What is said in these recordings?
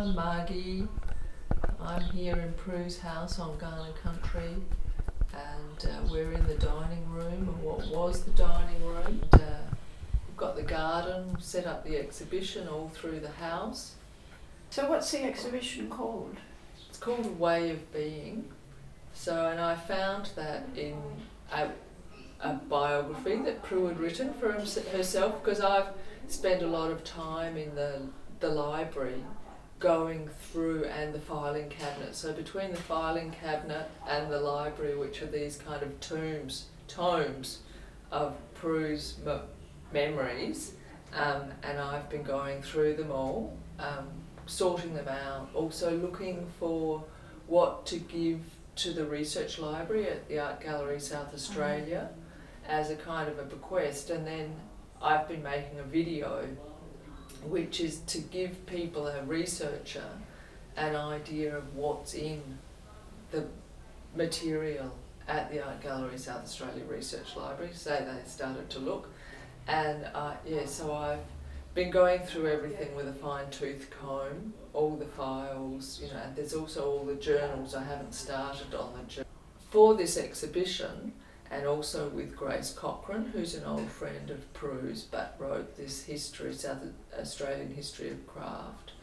I'm Margie. I'm here in Prue's house on Kaurna Country, and we're in the dining room, or what was the dining room. We've got the garden, set up the exhibition all through the house. So what's the exhibition called? It's called A Way of Being. And I found that in a biography that Prue had written for herself, because I've spent a lot of time in the library going through, and the filing cabinet. So between the filing cabinet and the library, which are these kind of tomes of Prue's memories, and I've been going through them all, sorting them out, also looking for what to give to the research library at the Art Gallery South Australia as a kind of a bequest. And then I've been making a video which is to give people, a researcher, an idea of what's in the material at the Art Gallery South Australia Research Library. So they started to look, and so I've been going through everything with a fine-tooth comb, all the files, and there's also all the journals. I haven't started on the journal for this exhibition, and also with Grace Cochrane, who's an old friend of Prue's, but wrote this South Australian history of craft.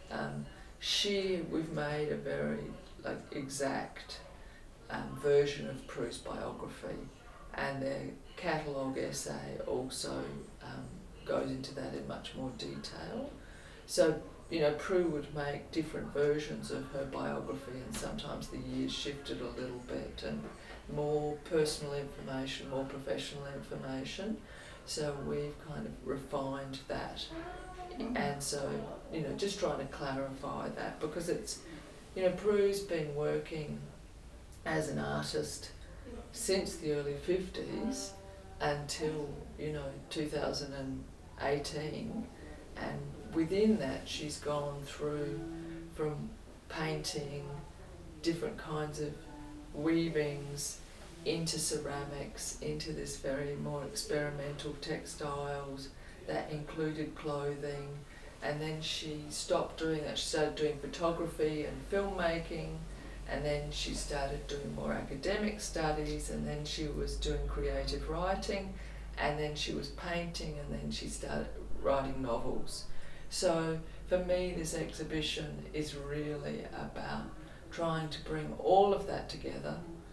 We've made a very exact version of Prue's biography, and their catalogue essay also goes into that in much more detail. So, Prue would make different versions of her biography, and sometimes the years shifted a little bit, and more personal information, more professional information. So we've kind of refined that. And so, just trying to clarify that, because it's, Prue's been working as an artist since the early 50s until, 2018. And within that, she's gone through from painting, different kinds of weavings, into ceramics, into this very more experimental textiles that included clothing. And then she stopped doing that. She started doing photography and filmmaking, and then she started doing more academic studies, and then she was doing creative writing, and then she was painting, and then she started writing novels. So for me, this exhibition is really about trying to bring all of that together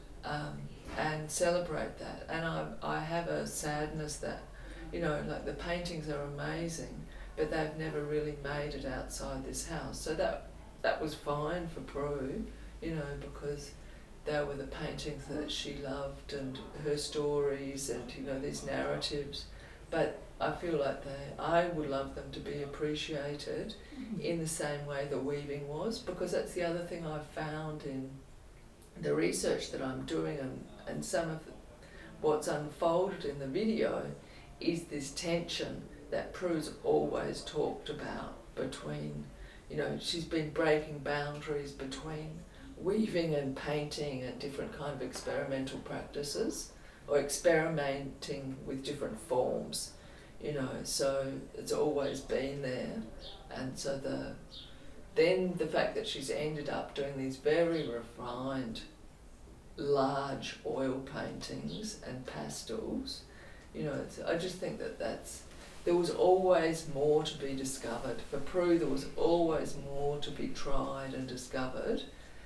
and celebrate that. And I have a sadness that, the paintings are amazing, but they've never really made it outside this house. So that was fine for Prue, because they were the paintings that she loved, and her stories, and these narratives. But I feel like I would love them to be appreciated in the same way the weaving was, because that's the other thing I've found in the research that I'm doing, and some of what's unfolded in the video is this tension that Prue's always talked about between, she's been breaking boundaries between weaving and painting and different kind of experimental practices, or experimenting with different forms, so it's always been there. And so then the fact that she's ended up doing these very refined, large oil paintings and pastels, I just think there was always more to be discovered. For Prue, there was always more to be tried and discovered,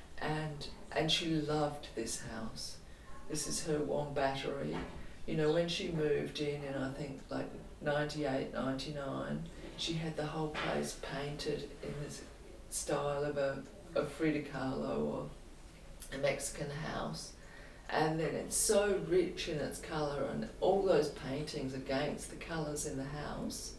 and she loved this house. This is her Wombattery. When she moved in I think 98, 99, she had the whole place painted in this style of a Frida Kahlo or a Mexican house. And then it's so rich in its colour, and all those paintings against the colours in the house,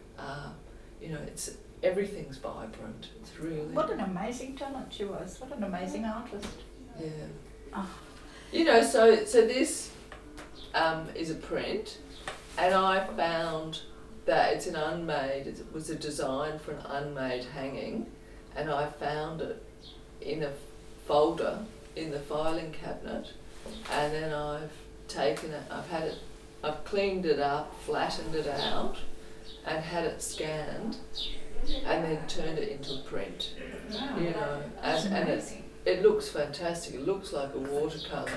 everything's vibrant. It's really... What an amazing talent she was. What an amazing artist. Yeah. Oh. So this is a print, and I found that it's an unmade, it was a design for an unmade hanging, and I found it in a folder in the filing cabinet, and then I've taken it, I've cleaned it up, flattened it out, and had it scanned, and then turned it into print. You know, and it looks fantastic. It looks like a watercolour.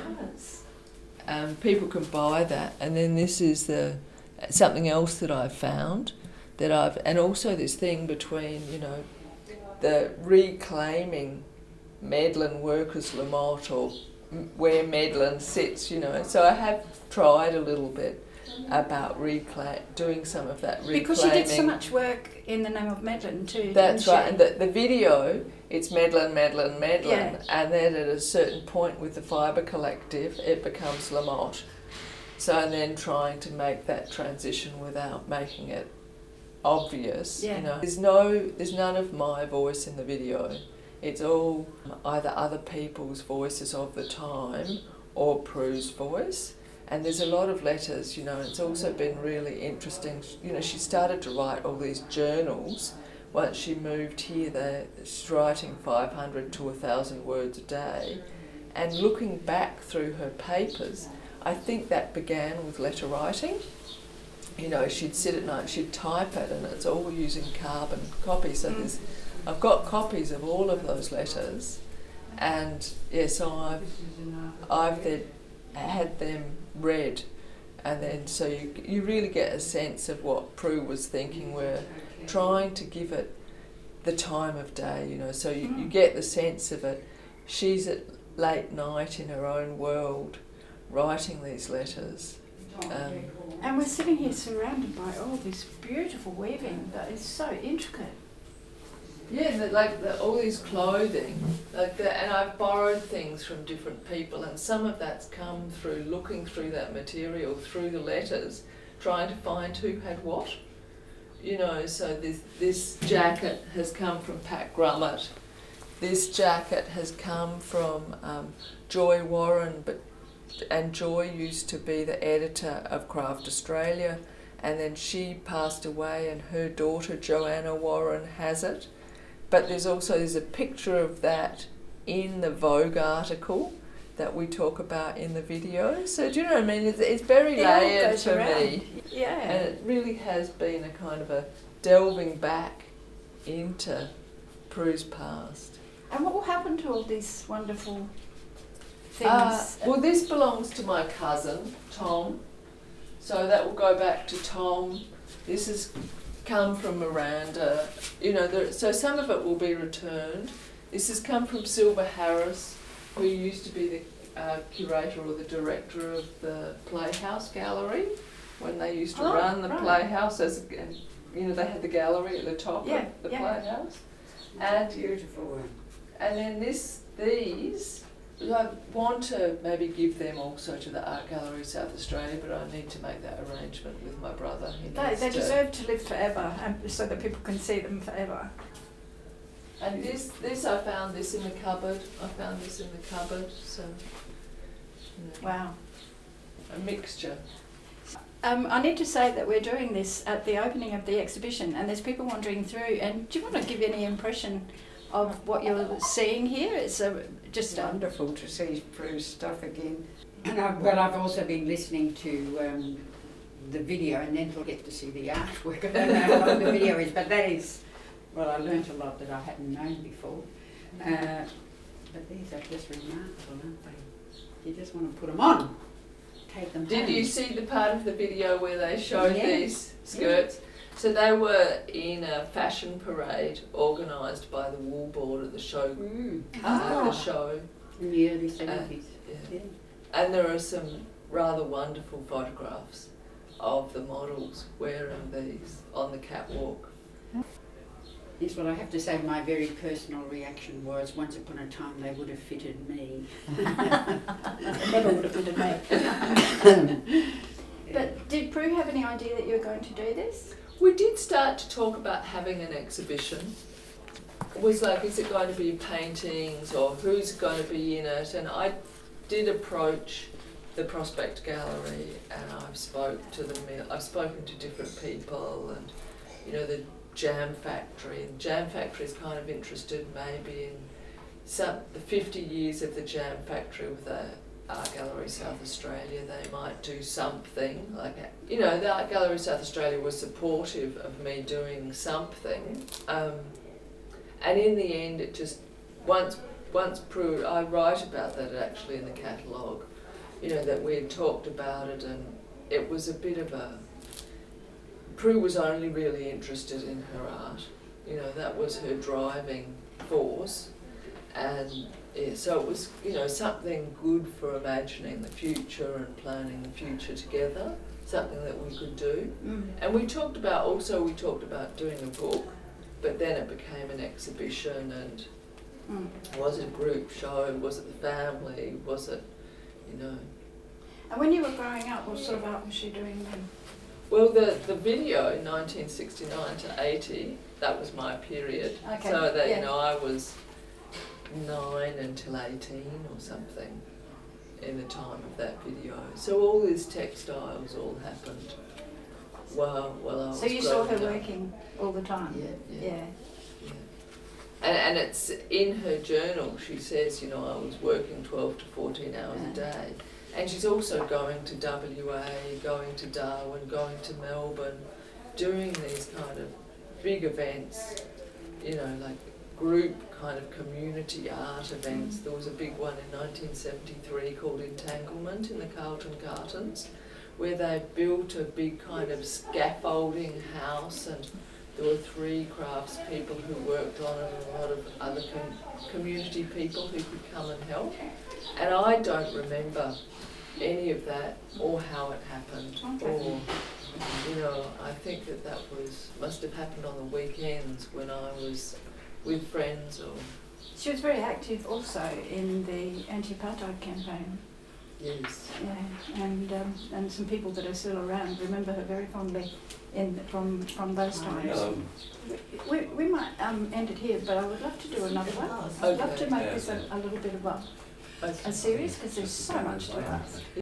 People can buy that, and then this is something else that I've found and also this thing between, you know, the reclaiming Medlin Workers' La Motte, or where Medlin sits, you know. So I have tried a little bit about doing some of that reclaiming. Because you did so much work in the name of Medlin too. That's right, and the video, it's Medlin, Yeah. and then at a certain point with the Fibre Collective, it becomes La Motte. So, and then trying to make that transition without making it obvious, Yeah. you know. There's none of my voice in the video. It's all either other people's voices of the time or Prue's voice. And there's a lot of letters, you know. It's also been really interesting. You know, she started to write all these journals. Once she moved here, she's writing 500 to 1,000 words a day. And looking back through her papers, I think that began with letter writing. You know, she'd sit at night, she'd type it, and it's all using carbon copies. So I've got copies of all of those letters, and yeah, so I've then had them read, and then so you really get a sense of what Prue was thinking. We're trying to give it the time of day, you know, so you get the sense of it. She's at late night in her own world writing these letters. And we're sitting here surrounded by all this beautiful weaving that is so intricate. Yeah, all these clothing, and I've borrowed things from different people, and some of that's come through looking through that material, through the letters, trying to find who had what. You know, so this jacket has come from Pat Grummett. This jacket has come from Joy Warren, and Joy used to be the editor of Craft Australia, and then she passed away, and her daughter Joanna Warren has it. But there's a picture of that in the Vogue article that we talk about in the video. So do you know what I mean? It's very layered for me. Yeah. And it really has been a kind of a delving back into Prue's past. And what will happen to all these wonderful things? Well, this belongs to my cousin, Tom. So that will go back to Tom. This has come from Miranda. You know, so some of it will be returned. This has come from Silver Harris, who used to be the curator or the director of the Playhouse Gallery when they used to run the Playhouse. You know, they had the gallery at the top of the Playhouse. And beautiful one. And then these, I want to maybe give them also to the Art Gallery South Australia, but I need to make that arrangement with my brother. They deserve to live forever, so that people can see them forever. And this I found this in the cupboard. So wow, a mixture. I need to say that we're doing this at the opening of the exhibition, and there's people wandering through. And do you want to give any impression of what you're seeing here? It's just wonderful to see Prue's stuff again. And I've also been listening to the video, and then we'll get to see the artwork. I don't know what the video is, but that is, well, I learnt a lot that I hadn't known before. But these are just remarkable, aren't they? You just want to put them on, take them Did home. you see the part of the video where they showed these skirts? Yeah. So they were in a fashion parade organised by the Wool Board at the show. The show. In the early 70s. Yeah. And there are some rather wonderful photographs of the models wearing these on the catwalk. Yes, well, I have to say my very personal reaction was, once upon a time they would have fitted me. Never would have fitted me. But did Prue have any idea that you were going to do this? We did start to talk about having an exhibition. It was like, is it going to be paintings or who's going to be in it? And I did approach the Prospect Gallery, and I've spoken to different people, and you know, the Jam Factory. And Jam Factory is kind of interested maybe in the 50 years of the Jam Factory with Art Gallery South Australia, they might do something like, you know, the Art Gallery South Australia was supportive of me doing something, and in the end it just, once Prue, I write about that actually in the catalogue, you know, that we had talked about it, and it was a bit of a, Prue was only really interested in her art, you know, that was her driving force, and yeah, so it was, you know, something good for imagining the future and planning the future together, something that we could do. And we talked about doing a book, but then it became an exhibition, and was it a group show, was it the family, was it, you know. And when you were growing up, what sort of art was she doing then? Well, the video, 1969 to 80, that was my period. Okay. So that, yeah. you know, I was 9 until 18 or something in the time of that video. So all these textiles all happened while I was So you saw her growing up. working all the time? Yeah. And it's in her journal, she says, you know, I was working 12 to 14 hours a day. And she's also going to WA, going to Darwin, going to Melbourne, doing these kind of big events, you know, like group kind of community art events. There was a big one in 1973 called Entanglement in the Carlton Gardens, where they built a big kind of scaffolding house, and there were 3 craftspeople who worked on it, and a lot of other community people who could come and help. And I don't remember any of that or how it happened, or, you know, I think that must have happened on the weekends when I was with friends. Or she was very active also in the anti-apartheid campaign. Yes. Yeah, and some people that are still around remember her very fondly from those times. We might end it here, but I would love to do another one. I'd love to make this a little bit of a series, because there's so much to us.